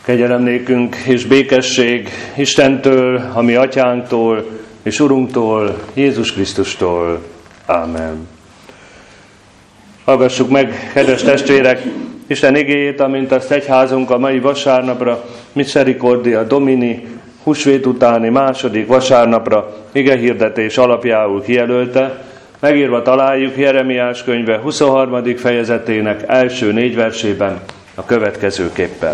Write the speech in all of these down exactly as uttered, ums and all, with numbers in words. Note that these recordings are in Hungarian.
Kegyelem nékünk és békesség Istentől, a mi atyánktól és Urunktól, Jézus Krisztustól. Ámen. Hallgassuk meg, kedves testvérek, Isten igéjét, amint azt egyházunk a mai vasárnapra, Misericordia Domini, húsvét utáni második vasárnapra igehirdetés alapjául kijelölte. Megírva találjuk Jeremiás könyve huszonharmadik fejezetének első négy versében a következőképpen.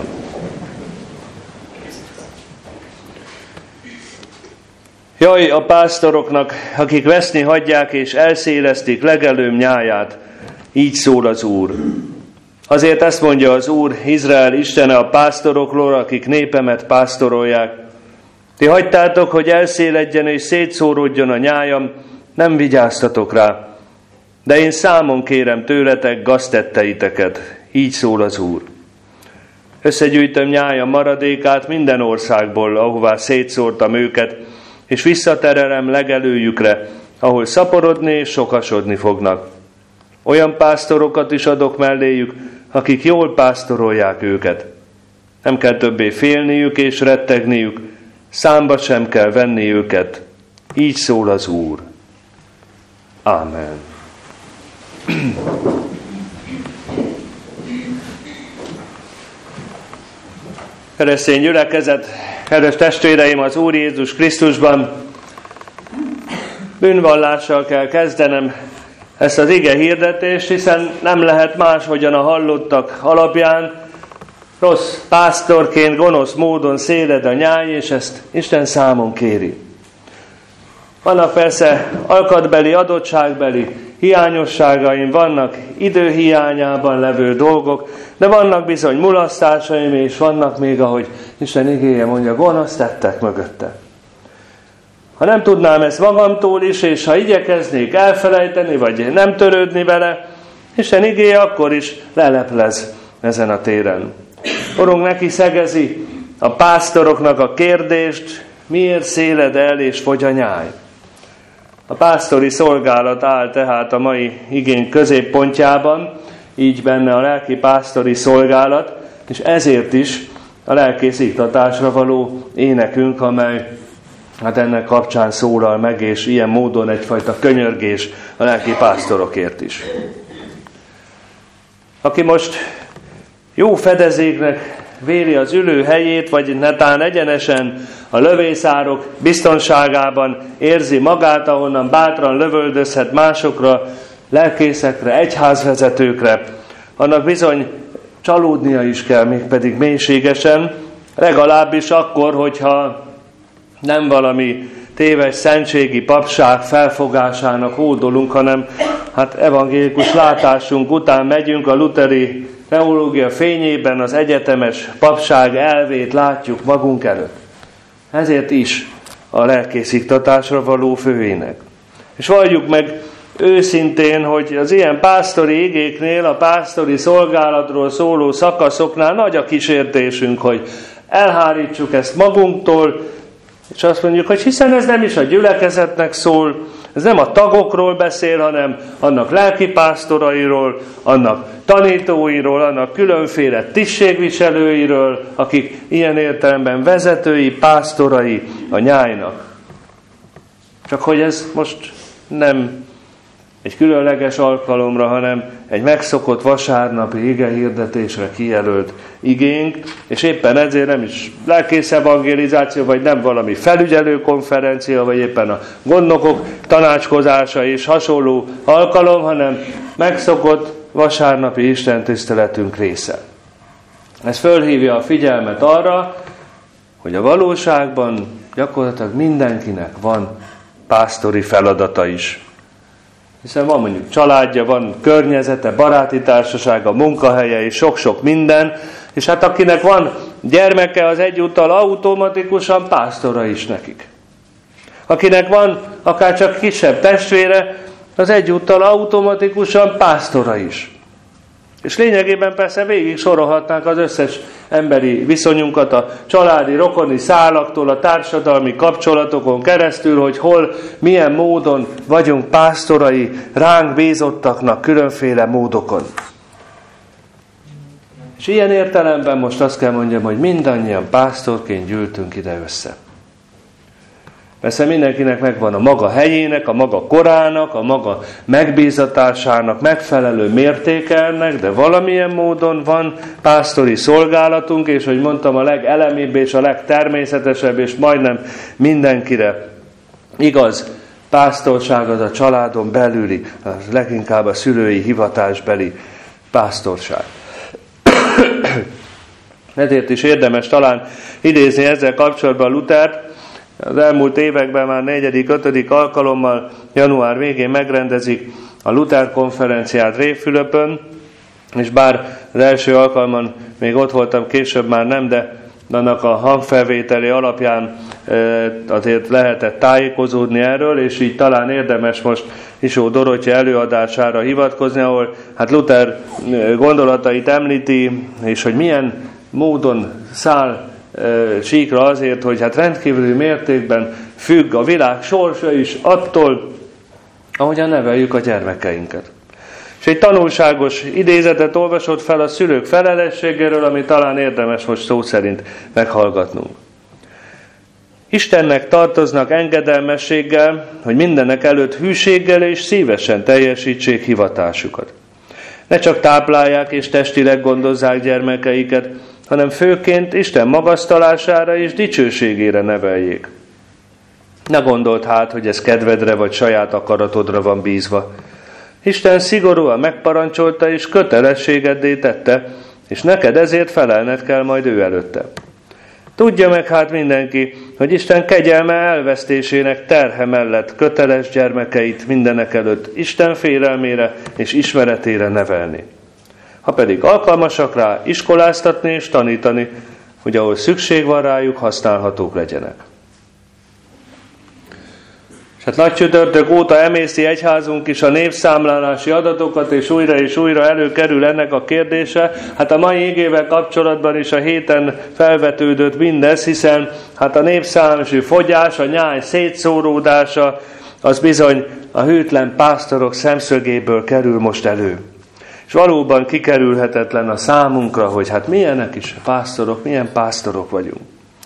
Jaj a pásztoroknak, akik veszni hagyják és elszélesztik legelőm nyáját, így szól az Úr. Azért ezt mondja az Úr, Izrael Istene a pásztorokról, akik népemet pásztorolják. Ti hagytátok, hogy elszéledjen és szétszóródjon a nyájam, nem vigyáztatok rá. De én számon kérem tőletek gaztetteiteket, így szól az Úr. Összegyűjtöm nyájam maradékát minden országból, ahová szétszórtam őket, és visszaterelem legelőjükre, ahol szaporodni és sokasodni fognak. Olyan pásztorokat is adok melléjük, akik jól pásztorolják őket. Nem kell többé félniük és rettegniük, számba sem kell venni őket. Így szól az Úr. Ámen. Keresztény gyülekezet, kedves testvéreim az Úr Jézus Krisztusban, bűnvallással kell kezdenem ezt az ige hirdetést, hiszen nem lehet máshogyan a hallottak alapján. Rossz pásztorként, gonosz módon széled a nyáj, és ezt Isten számon kéri. Vannak persze alkatbeli, adottságbeli hiányosságaim, vannak időhiányában levő dolgok, de vannak bizony mulasztásaim, és vannak még, ahogy Isten igéje mondja, gonosz tettek mögötte. Ha nem tudnám ezt magamtól is, és ha igyekeznék elfelejteni, vagy nem törődni vele, Isten igéje akkor is leleplez ezen a téren. Urunk neki szegezi a pásztoroknak a kérdést, miért széled el és fogy a nyáj. A pásztori szolgálat áll tehát a mai igény középpontjában, így benne a lelki pásztori szolgálat, és ezért is a lelkész iktatásra való énekünk, amely hát ennek kapcsán szólal meg, és ilyen módon egyfajta könyörgés a lelki pásztorokért is. Aki most jó fedezéknek véli az ülő helyét, vagy netán egyenesen a lövészárok biztonságában érzi magát, ahonnan bátran lövöldözhet másokra, lelkészekre, egyházvezetőkre, annak bizony csalódnia is kell, mégpedig mélységesen, legalábbis akkor, hogyha nem valami téves szentségi papság felfogásának hódolunk, hanem hát evangélikus látásunk után megyünk a lutheri teológia fényében, az egyetemes papság elvét látjuk magunk előtt. Ezért is a lelkésziktatásra való főének. És valljuk meg őszintén, hogy az ilyen pásztori igéknél, a pásztori szolgálatról szóló szakaszoknál nagy a kísértésünk, hogy elhárítsuk ezt magunktól, és azt mondjuk, hogy hiszen ez nem is a gyülekezetnek szól, ez nem a tagokról beszél, hanem annak lelkipásztorairól, annak tanítóiról, annak különféle tisztségviselőiről, akik ilyen értelemben vezetői, pásztorai a nyájnak. Csak hogy ez most nem egy különleges alkalomra, hanem egy megszokott vasárnapi igehirdetésre kijelölt igénk, és éppen ezért nem is lelkész evangelizáció, vagy nem valami felügyelő konferencia, vagy éppen a gondnokok tanácskozása és hasonló alkalom, hanem megszokott vasárnapi istentiszteletünk része. Ez fölhívja a figyelmet arra, hogy a valóságban gyakorlatilag mindenkinek van pásztori feladata is. Hiszen van mondjuk családja, van környezete, baráti társasága, munkahelye és sok-sok minden, és hát akinek van gyermeke, az egyúttal automatikusan pásztora is nekik. Akinek van akár csak kisebb testvére, az egyúttal automatikusan pásztora is. És lényegében persze végig sorolhatnánk az összes emberi viszonyunkat a családi, rokoni szálaktól, a társadalmi kapcsolatokon keresztül, hogy hol, milyen módon vagyunk pásztorai ránk bízottaknak különféle módokon. És ilyen értelemben most azt kell mondjam, hogy mindannyian pásztorként gyűltünk ide össze. Persze mindenkinek megvan a maga helyének, a maga korának, a maga megbízatásának megfelelő mértéke ennek, de valamilyen módon van pásztori szolgálatunk, és hogy mondtam, a legelemibb és a legtermészetesebb, és majdnem mindenkire igaz pásztorság az a családon belüli, leginkább a szülői hivatásbeli pásztorság. Ezért is érdemes talán idézni ezzel kapcsolatban Luthert. Az elmúlt években már negyedik, ötödik alkalommal január végén megrendezik a Luther konferenciát Révfülöpön, és bár az első alkalman még ott voltam, később már nem, de annak a hangfelvételi alapján azért lehetett tájékozódni erről, és így talán érdemes most Isó Dorottya előadására hivatkozni, ahol hát Luther gondolatait említi, és hogy milyen módon száll síkra azért, hogy hát rendkívüli mértékben függ a világ sorsa is attól, ahogyan neveljük a gyermekeinket. És egy tanulságos idézetet olvasott fel a szülők felelősségéről, ami talán érdemes most szó szerint meghallgatnunk. Istennek tartoznak engedelmességgel, hogy mindenek előtt hűséggel és szívesen teljesítsék hivatásukat. Ne csak táplálják és testileg gondozzák gyermekeiket, hanem főként Isten magasztalására és dicsőségére neveljék. Ne gondold hát, hogy ez kedvedre vagy saját akaratodra van bízva. Isten szigorúan megparancsolta és kötelességeddé tette, és neked ezért felelned kell majd ő előtte. Tudja meg hát mindenki, hogy Isten kegyelme elvesztésének terhe mellett köteles gyermekeit mindenek előtt Isten félelmére és ismeretére nevelni. Ha pedig alkalmasak rá, iskoláztatni és tanítani, hogy ahol szükség van rájuk, használhatók legyenek. És hát nagy csütörtök óta emészi egyházunk is a népszámlálási adatokat, és újra és újra előkerül ennek a kérdése. Hát a mai igével kapcsolatban is a héten felvetődött mindez, hiszen hát a népszámlálási fogyás, a nyáj szétszóródása, az bizony a hűtlen pásztorok szemszögéből kerül most elő. És valóban kikerülhetetlen a számunkra, hogy hát milyenek is pásztorok, milyen pásztorok vagyunk.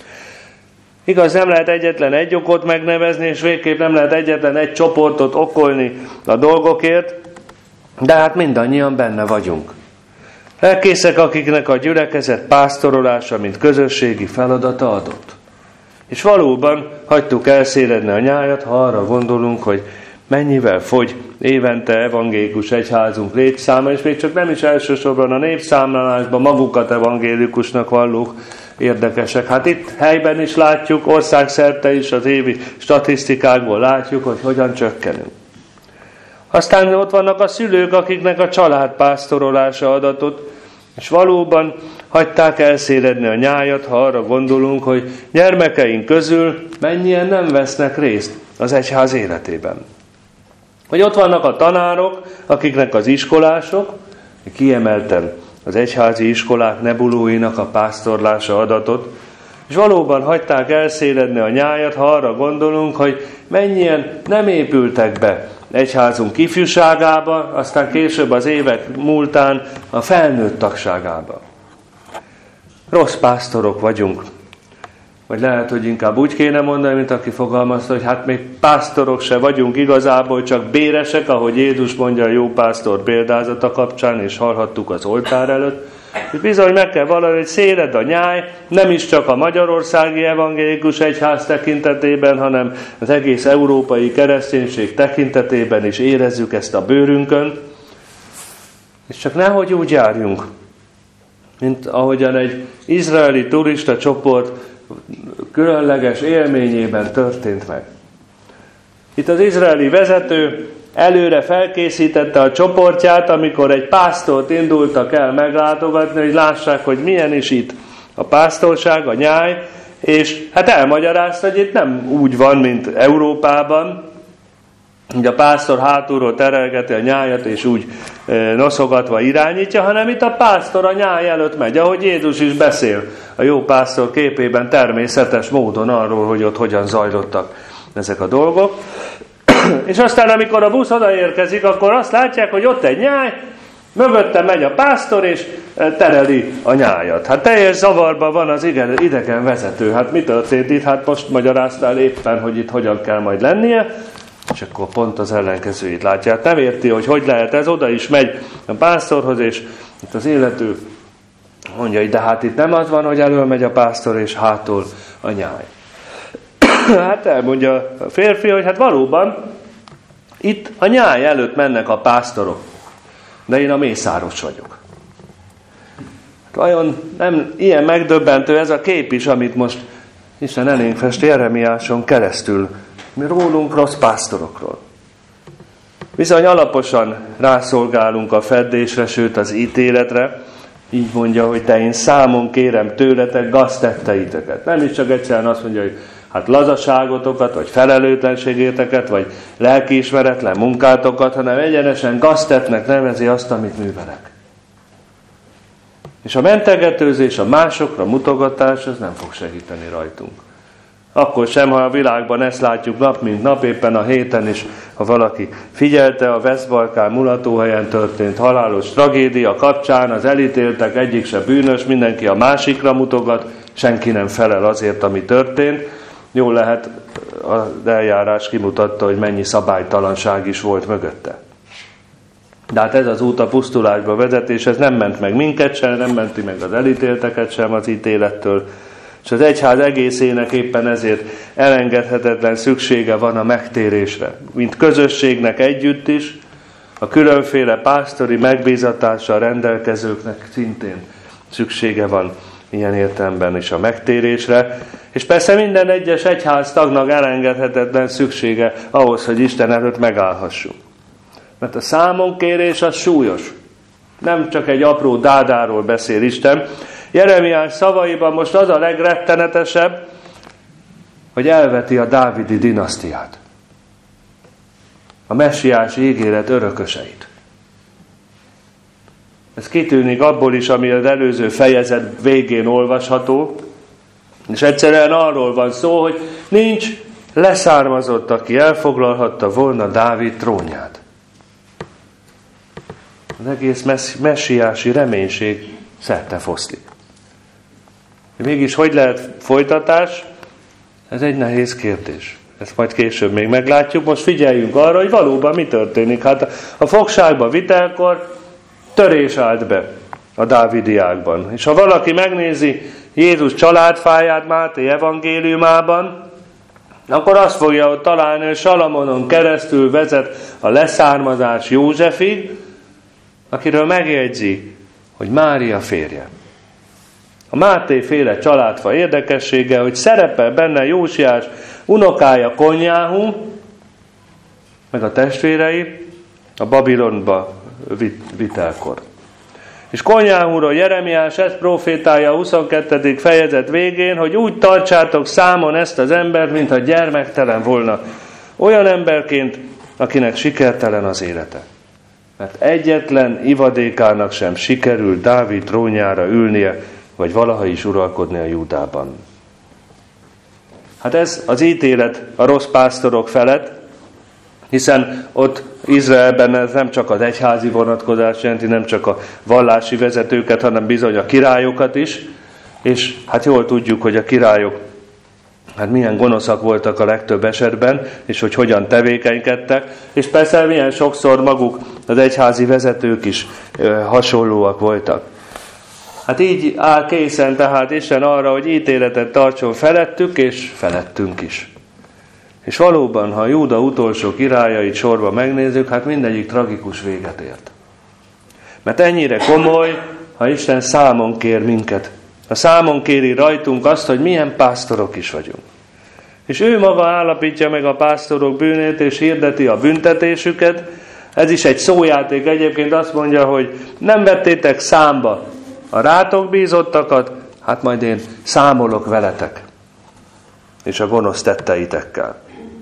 Igaz, nem lehet egyetlen egy okot megnevezni, és végképp nem lehet egyetlen egy csoportot okolni a dolgokért, de hát mindannyian benne vagyunk. Lelkészek, akiknek a gyülekezet pásztorolása, mint közösségi feladata adott. És valóban hagytuk elszéledni a nyájat, ha arra gondolunk, hogy mennyivel fogy évente evangélikus egyházunk létszáma, és még csak nem is elsősorban a népszámlálásban magukat evangélikusnak vallók érdekesek. Hát itt helyben is látjuk, országszerte is az évi statisztikákból látjuk, hogy hogyan csökkenünk. Aztán ott vannak a szülők, akiknek a család pásztorolása adatot, és valóban hagyták elszéledni a nyájat, ha arra gondolunk, hogy gyermekeink közül mennyien nem vesznek részt az egyház életében. Hogy ott vannak a tanárok, akiknek az iskolások, kiemelten az egyházi iskolák nebulóinak a pásztorlása adatot, és valóban hagyták elszéledni a nyájat, ha arra gondolunk, hogy mennyien nem épültek be egyházunk ifjúságába, aztán később az évek múltán a felnőtt tagságába. Rossz pásztorok vagyunk. Vagy lehet, hogy inkább úgy kéne mondani, mint aki fogalmazta, hogy hát még pásztorok se vagyunk igazából, csak béresek, ahogy Jézus mondja a jó pásztor példázata kapcsán, és hallhattuk az oltár előtt. És bizony meg kell valami, hogy széled a nyáj, nem is csak a magyarországi evangélikus egyház tekintetében, hanem az egész európai kereszténység tekintetében is érezzük ezt a bőrünkön. És csak nehogy úgy járjunk, mint ahogyan egy izraeli turista csoport különleges élményében történt meg. Itt az izraeli vezető előre felkészítette a csoportját, amikor egy pásztort indultak el meglátogatni, hogy lássák, hogy milyen is itt a pásztorság, a nyáj, és hát elmagyarázta, hogy itt nem úgy van, mint Európában, hogy a pásztor hátulról terelgeti a nyájat, és úgy noszogatva irányítja, hanem itt a pásztor a nyáj előtt megy, ahogy Jézus is beszél a jó pásztor képében természetes módon arról, hogy ott hogyan zajlottak ezek a dolgok. És aztán, amikor a busz odaérkezik, akkor azt látják, hogy ott egy nyáj, Mögötte megy a pásztor, és tereli a nyájat. Hát teljes zavarban van az idegen vezető. Hát mi történt itt? Hát most magyaráztál éppen, hogy itt hogyan kell majd lennie, és akkor pont az ellenkezőjét látja. Hát nem érti, hogy hogy lehet ez, oda is megy a pásztorhoz, és itt az illető mondja, hogy de hát itt nem az van, hogy elől megy a pásztor, és hátul a nyáj. Hát elmondja a férfi, hogy hát valóban itt a nyáj előtt mennek a pásztorok, de én a mészáros vagyok. Vajon nem ilyen megdöbbentő ez a kép is, amit most Isten elénk fest Jeremiáson keresztül, mi rólunk, rossz pásztorokról. Bizony alaposan rászolgálunk a feddésre, sőt az ítéletre. Így mondja, hogy de én számon kérem tőletek gaztetteiteket. Nem is csak egyszerűen azt mondja, hogy hát lazaságotokat, vagy felelőtlenségéteket, vagy lelkiismeretlen munkátokat, hanem egyenesen gaztetnek nevezi azt, amit művelek. És a mentegetőzés, a másokra mutogatás, az nem fog segíteni rajtunk. Akkor sem, ha a világban ezt látjuk nap, mint nap, éppen a héten is, ha valaki figyelte a Veszbalkán mulatóhelyen történt halálos tragédia kapcsán, az elítéltek, egyik se bűnös, mindenki a másikra mutogat, senki nem felel azért, ami történt. Jól lehet, az eljárás kimutatta, hogy mennyi szabálytalanság is volt mögötte. De hát ez az út a pusztulásba vezet, és ez nem ment meg minket sem, nem menti meg az elítélteket sem az ítélettől. És az egyház egészének éppen ezért elengedhetetlen szüksége van a megtérésre. Mint közösségnek együtt is, a különféle pásztori megbízatással rendelkezőknek szintén szüksége van ilyen értelemben is a megtérésre. És persze minden egyes egyház tagnak elengedhetetlen szüksége ahhoz, hogy Isten előtt megállhassunk. Mert a számonkérés az súlyos. Nem csak egy apró dádáról beszél Isten. Jeremiás szavaiban most az a legrettenetesebb, hogy elveti a dávidi dinasztiát. A messiási ígéret örököseit. Ez kitűnik abból is, ami az előző fejezet végén olvasható, és egyszerűen arról van szó, hogy nincs leszármazott, aki elfoglalhatta volna Dávid trónját. Az egész messiási reménység szerte foszlik. Mégis hogy lehet folytatás? Ez egy nehéz kérdés. Ezt majd később még meglátjuk. Most figyeljünk arra, hogy valóban mi történik. Hát a fogságba vitelkor törés állt be a dávidiákban. És ha valaki megnézi Jézus családfáját Máté evangéliumában, akkor azt fogja ott találni, hogy Salamonon keresztül vezet a leszármazás Józsefig, akiről megjegyzi, hogy Mária férje. A Máté féle családfa érdekessége, hogy szerepel benne Jósiás unokája Konjáhu, meg a testvérei a Babilonba vitelkor. És Konjáhuról Jeremiás ezt profétálja a huszonkettedik fejezet végén, hogy úgy tartsátok számon ezt az embert, mintha gyermektelen volna. Olyan emberként, akinek sikertelen az élete. Mert egyetlen ivadékának sem sikerült Dávid trónjára ülnie, vagy valaha is uralkodni a Júdában. Hát ez az ítélet a rossz pásztorok felett, hiszen ott Izraelben ez nem csak az egyházi vonatkozás jelenti, nem csak a vallási vezetőket, hanem bizony a királyokat is, és hát jól tudjuk, hogy a királyok hát milyen gonoszak voltak a legtöbb esetben, és hogy hogyan tevékenykedtek, és persze milyen sokszor maguk az egyházi vezetők is ö, hasonlóak voltak. Hát így áll készen tehát Isten arra, hogy ítéletet tartson felettük és felettünk is. És valóban, ha Júda utolsó királyait sorba megnézzük, hát mindegyik tragikus véget ért. Mert ennyire komoly, ha Isten számon kér minket. A számon kéri rajtunk azt, hogy milyen pásztorok is vagyunk. És ő maga állapítja meg a pásztorok bűnét, és hirdeti a büntetésüket. Ez is egy szójáték. Egyébként azt mondja, hogy nem vettétek számba a rátok bízottakat, hát majd én számolok veletek, és a gonosz tetteitekkel.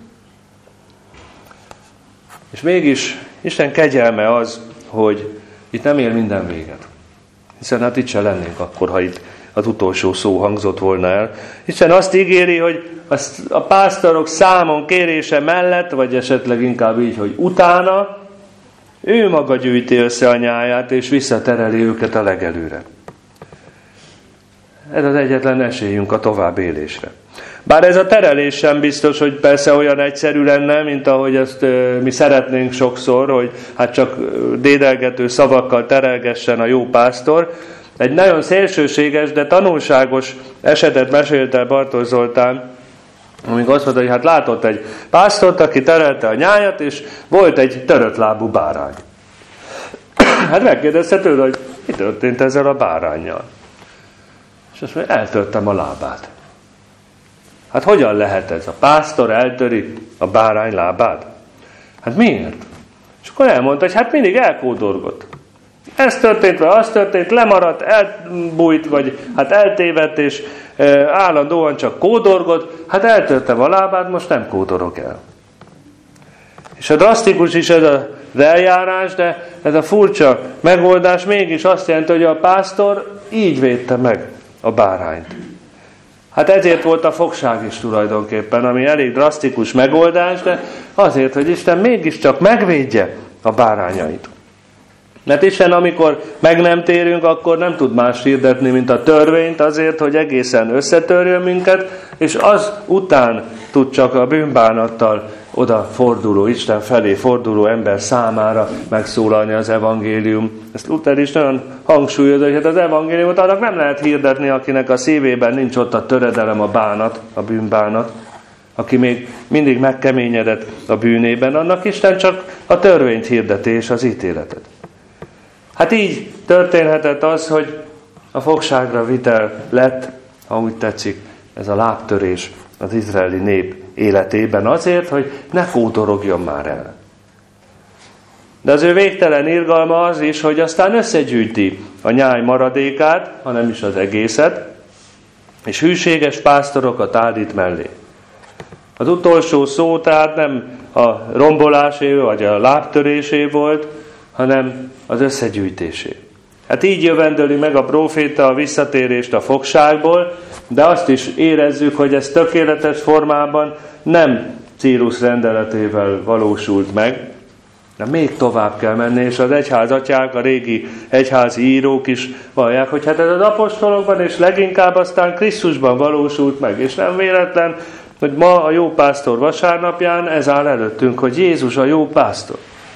És mégis Isten kegyelme az, hogy itt nem ér minden véget. Hiszen hát itt se lennénk akkor, ha itt az utolsó szó hangzott volna el. Isten azt ígéri, hogy a pásztorok számon kérése mellett, vagy esetleg inkább így, hogy utána, Ő maga gyűjti össze a nyáját, és visszatereli őket a legelőre. Ez az egyetlen esélyünk a tovább élésre. Bár ez a terelés sem biztos, hogy persze olyan egyszerű lenne, mint ahogy ezt e, mi szeretnénk sokszor, hogy hát csak dédelgető szavakkal terelgessen a jó pásztor. Egy nagyon szélsőséges, de tanulságos esetet mesélte Bartos Zoltán, amikor azt mondta, hogy hát látott egy pásztort, aki terelte a nyájat, és volt egy törött lábú bárány. Hát megkérdezte tőle, hogy mi történt ezzel a báránnyal. És azt mondja, eltörtem a lábát. Hát hogyan lehet ez? A pásztor eltöri a bárány lábát? Hát miért? És akkor elmondta, hogy hát mindig elkódorgott. Ez történt, vagy az történt, lemaradt, elbújt, vagy hát eltévedt, és e, állandóan csak kódorgott. Hát eltörtem a lábát, most nem kódorog el. És a drasztikus is ez az eljárás, de ez a furcsa megoldás mégis azt jelenti, hogy a pásztor így védte meg a bárányt. Hát ezért volt a fogság is tulajdonképpen, ami elég drasztikus megoldás, de azért, hogy Isten mégiscsak megvédje a bárányait. Mert Isten, amikor meg nem térünk, akkor nem tud más hirdetni, mint a törvényt azért, hogy egészen összetörjön minket, és az után tud csak a bűnbánattal oda forduló, Isten felé forduló ember számára megszólalni az evangélium. Ezt Luther is nagyon hangsúlyozza, hogy hát az evangéliumot annak nem lehet hirdetni, akinek a szívében nincs ott a töredelem, a bánat, a bűnbánat, aki még mindig megkeményedett a bűnében, annak Isten csak a törvényt hirdeti és az ítéletet. Hát így történhetett az, hogy a fogságra vitel lett, ha úgy tetszik, ez a lábtörés az izraeli nép életében azért, hogy ne kódorogjon már el. De az ő végtelen irgalma az is, hogy aztán összegyűjti a nyáj maradékát, hanem is az egészet, és hűséges pásztorokat állít mellé. Az utolsó szó tehát nem a rombolásé vagy a lábtörésé volt, hanem az összegyűjtésé. Hát így jövendöli meg a próféta a visszatérést a fogságból, de azt is érezzük, hogy ez tökéletes formában nem Círus rendeletével valósult meg, de még tovább kell menni, és az egyházatyák, a régi egyházi írók is vallják, hogy hát ez az apostolokban, és leginkább aztán Krisztusban valósult meg, és nem véletlen, hogy ma a jó pásztor vasárnapján ez áll előttünk, hogy Jézus a jó pásztor.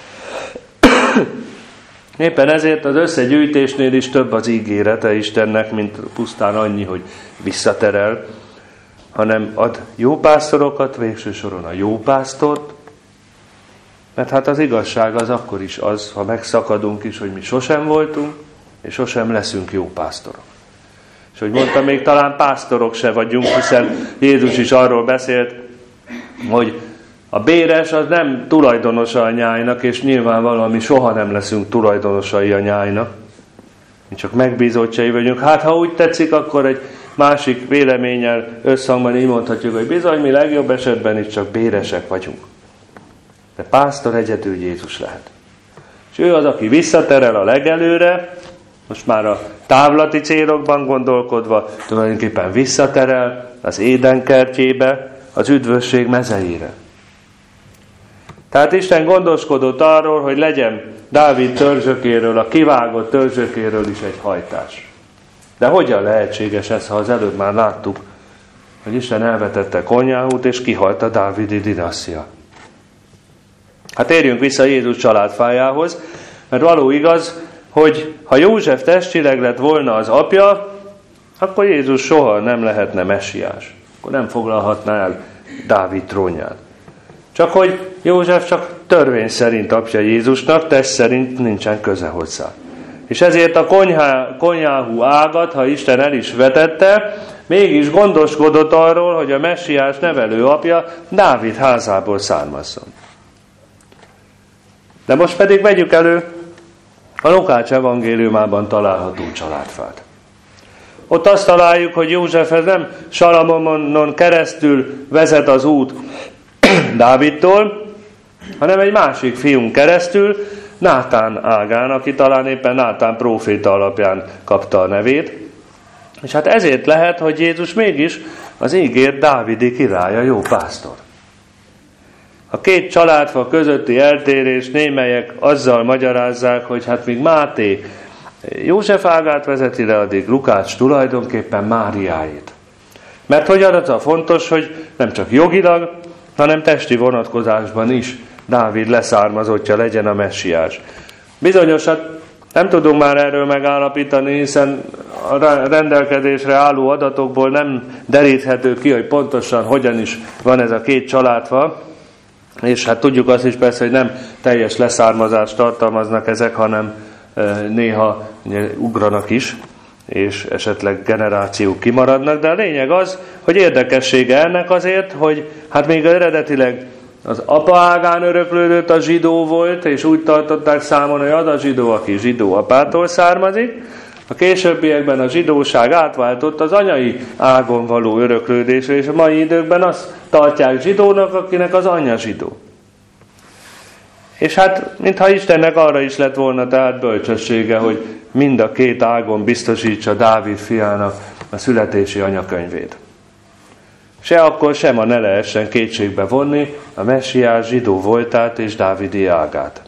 Éppen ezért az összegyűjtésnél is több az ígérete Istennek, mint pusztán annyi, hogy visszaterel, hanem ad jó pásztorokat, végső soron a jó pásztort, mert hát az igazság az akkor is az, ha megszakadunk is, hogy mi sosem voltunk, és sosem leszünk jó pásztorok. És hogy mondtam, még talán pásztorok se vagyunk, hiszen Jézus is arról beszélt, hogy a béres az nem tulajdonosa a nyájnak, és nyilvánvalóan mi soha nem leszünk tulajdonosai a nyájnak. Mi csak megbízottjai vagyunk. Hát ha úgy tetszik, akkor egy másik véleménnyel összhangban így mondhatjuk, hogy bizony mi legjobb esetben is csak béresek vagyunk. De pásztor egyedül Jézus lehet. És ő az, aki visszaterel a legelőre, most már a távlati célokban gondolkodva, tulajdonképpen visszaterel az Éden kertjébe, az üdvösség mezejére. Tehát Isten gondoskodott arról, hogy legyen Dávid törzsökéről, a kivágott törzsökéről is egy hajtás. De hogyan lehetséges ez, ha az előbb már láttuk, hogy Isten elvetette Konyáhút, és kihalt a dávidi dinasztia. Hát térjünk vissza Jézus családfájához, mert való igaz, hogy ha József testileg lett volna az apja, akkor Jézus soha nem lehetne messiás. Akkor nem foglalhatná el Dávid trónját. Csak hogy József csak törvény szerint apja Jézusnak, test szerint nincsen köze hozzá. És ezért a konyhá, konyháhú ágat, ha Isten el is vetette, mégis gondoskodott arról, hogy a messiás nevelő apja Dávid házából származzon. De most pedig vegyük elő a Lukács evangéliumában található családfát. Ott azt találjuk, hogy Józsefhez nem Salamonon keresztül vezet az út Dávidtól, hanem egy másik fiún keresztül, Nátán ágán, aki talán éppen Nátán próféta alapján kapta a nevét. És hát ezért lehet, hogy Jézus mégis az ígért dávidi királya, jó pásztor. A két családfa közötti eltérés némelyek azzal magyarázzák, hogy hát míg Máté József ágát vezeti le, addig Lukács tulajdonképpen Máriáét. Mert hogy az a fontos, hogy nem csak jogilag, hanem testi vonatkozásban is Dávid leszármazottja legyen a messiás. Bizonyosat nem tudunk már erről megállapítani, hiszen a rendelkezésre álló adatokból nem deríthető ki, hogy pontosan hogyan is van ez a két családfa, és hát tudjuk azt is persze, hogy nem teljes leszármazást tartalmaznak ezek, hanem néha ugye, ugranak is, és esetleg generációk kimaradnak, de a lényeg az, hogy érdekessége ennek azért, hogy hát még eredetileg az apa ágán öröklődött a zsidó volt, és úgy tartották számon, hogy az a zsidó, aki zsidó apától származik, a későbbiekben a zsidóság átváltott az anyai ágon való öröklődésre, és a mai időkben azt tartják zsidónak, akinek az anyja zsidó. És hát, mintha Istennek arra is lett volna tehát bölcsessége, hogy mind a két ágon biztosítsa Dávid fiának a születési anyakönyvét. Se akkor, sem ma ne lehessen kétségbe vonni a messiás zsidó voltát és Dávidi ágát.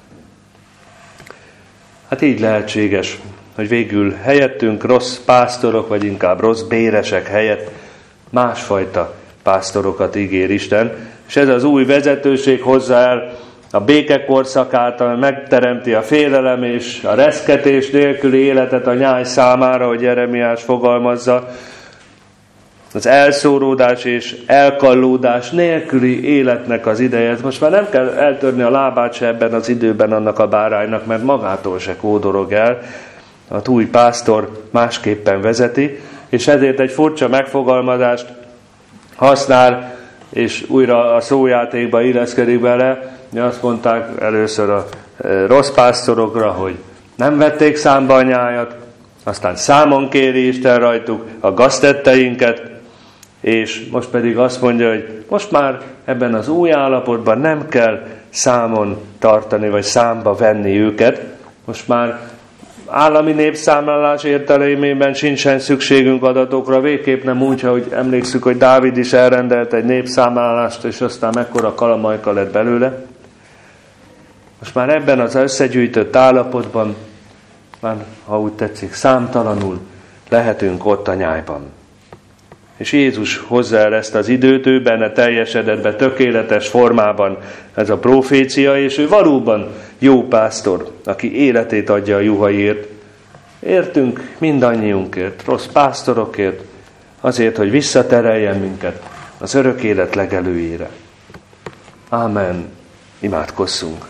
Hát így lehetséges, hogy végül helyettünk rossz pásztorok, vagy inkább rossz béresek helyett másfajta pásztorokat ígér Isten, és ez az új vezetőség hozza el a békekorszakát, ami megteremti a félelem és a reszketés nélküli életet a nyáj számára, hogy Jeremiás fogalmazza, az elszóródás és elkallódás nélküli életnek az ideje. Most már nem kell eltörni a lábát se ebben az időben annak a báránynak, mert magától se kódorog el. A új pásztor másképpen vezeti, és ezért egy furcsa megfogalmazást használ, és újra a szójátékba illeszkedik bele. Azt mondták először a rossz pásztorokra, hogy nem vették számba a nyájat, aztán számon kéri Isten rajtuk a gaztetteinket, és most pedig azt mondja, hogy most már ebben az új állapotban nem kell számon tartani, vagy számba venni őket. Most már állami népszámlálás értelemében sincsen szükségünk adatokra, végképp nem úgy, hogy emlékszük, hogy Dávid is elrendelt egy népszámlálást, és aztán mekkora kalamajka lett belőle. Most már ebben az összegyűjtött állapotban, már, ha úgy tetszik, számtalanul lehetünk ott a nyájban. És Jézus hozza el ezt az időt, ő benne teljesedett be tökéletes formában ez a profécia, és ő valóban jó pásztor, aki életét adja a juhaiért. Értünk mindannyiunkért, rossz pásztorokért, azért, hogy visszatereljen minket az örök élet legelőjére. Ámen. Imádkozzunk.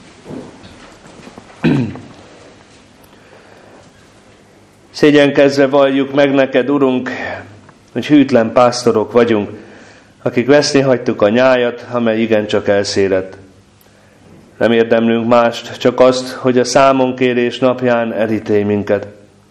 Szégyenkezve valljuk meg neked, Urunk, hogy hűtlen pásztorok vagyunk, akik veszni hagytuk a nyájat, amely igencsak elszélett. Nem érdemlünk mást, csak azt, hogy a számonkérés napján elítélj minket.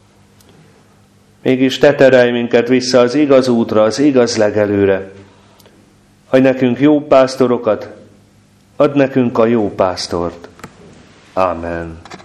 Mégis te terelj minket vissza az igaz útra, az igaz legelőre. Adj nekünk jó pásztorokat, add nekünk a jó pásztort. Ámen.